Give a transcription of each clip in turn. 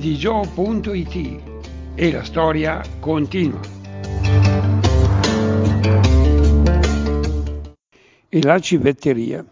redigio.it e la storia continua. E la civetteria.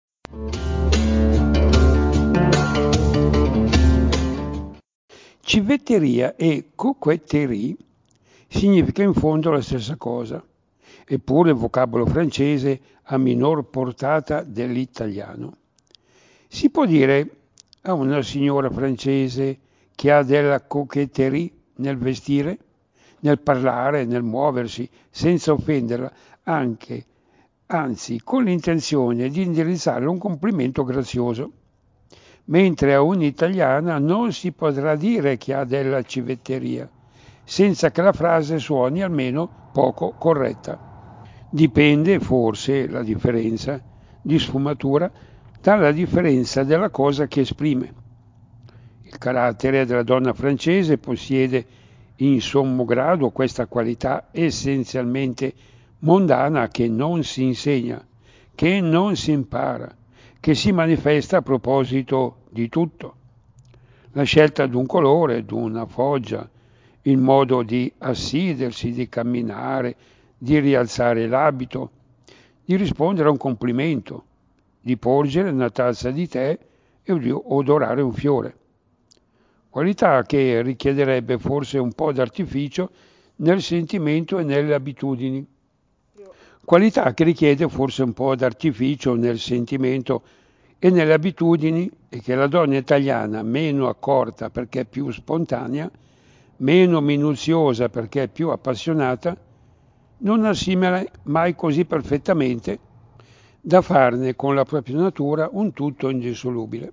Civetteria e coquetterie significa in fondo la stessa cosa, eppure il vocabolo francese ha minor portata dell'italiano. Si può dire a una signora francese che ha della coquetterie nel vestire, nel parlare, nel muoversi, senza offenderla, anzi con l'intenzione di indirizzarle un complimento grazioso, mentre a un'italiana non si potrà dire che ha della civetteria, senza che la frase suoni almeno poco corretta. Dipende forse la differenza di sfumatura dalla differenza della cosa che esprime. Il carattere della donna francese possiede in sommo grado questa qualità essenzialmente mondana che non si insegna, che non si impara, che si manifesta a proposito di tutto. La scelta di un colore, di una foggia, il modo di assidersi, di camminare, di rialzare l'abito, di rispondere a un complimento, di porgere una tazza di tè e di odorare un fiore. Qualità che richiederebbe forse un po' d'artificio nel sentimento e nelle abitudini. Qualità che richiede forse un po' d'artificio nel sentimento e nelle abitudini e che la donna italiana, meno accorta perché più spontanea, meno minuziosa perché più appassionata, non assimila mai così perfettamente da farne con la propria natura un tutto indissolubile.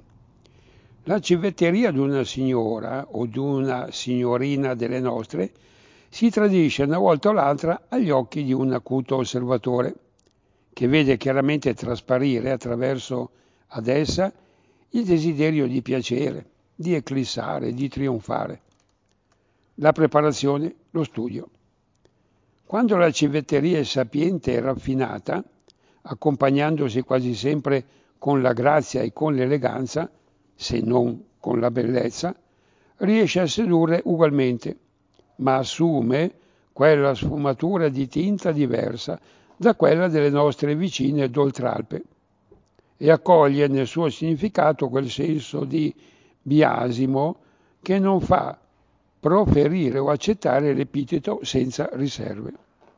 La civetteria di una signora o di una signorina delle nostre si tradisce una volta o l'altra agli occhi di un acuto osservatore, che vede chiaramente trasparire attraverso ad essa il desiderio di piacere, di eclissare, di trionfare. La preparazione, lo studio. Quando la civetteria è sapiente e raffinata, accompagnandosi quasi sempre con la grazia e con l'eleganza, se non con la bellezza, riesce a sedurre ugualmente, ma assume quella sfumatura di tinta diversa da quella delle nostre vicine d'Oltralpe e accoglie nel suo significato quel senso di biasimo che non fa proferire o accettare l'epiteto senza riserve.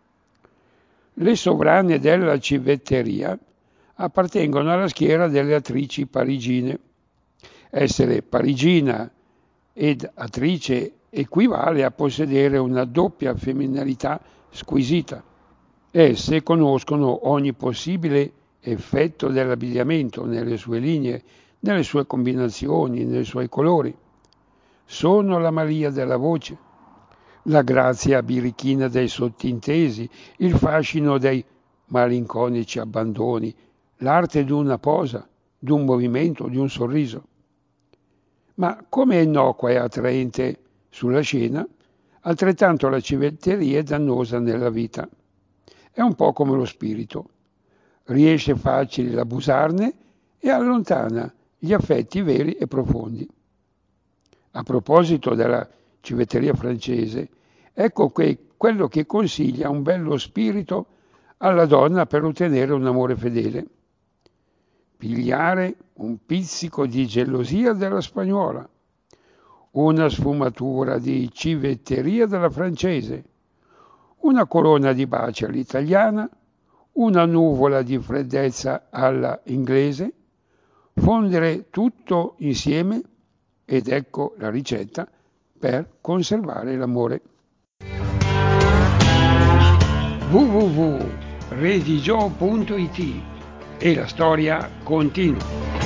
Le sovrane della civetteria appartengono alla schiera delle attrici parigine. Essere parigina ed attrice equivale a possedere una doppia femminilità squisita. Esse conoscono ogni possibile effetto dell'abbigliamento nelle sue linee, nelle sue combinazioni, nei suoi colori. Sono la Maria della voce, la grazia birichina dei sottintesi, il fascino dei malinconici abbandoni, l'arte di una posa, di un movimento, di un sorriso. Ma come è innocua e attraente sulla scena, altrettanto la civetteria è dannosa nella vita. È un po' come lo spirito. Riesce facile ad abusarne e allontana gli affetti veri e profondi. A proposito della civetteria francese, ecco quello che consiglia un bello spirito alla donna per ottenere un amore fedele. Pigliare un pizzico di gelosia della spagnola, una sfumatura di civetteria della francese, una corona di baci all'italiana, una nuvola di freddezza alla inglese, fondere tutto insieme ed ecco la ricetta per conservare l'amore. www.redigio.it e la storia continua.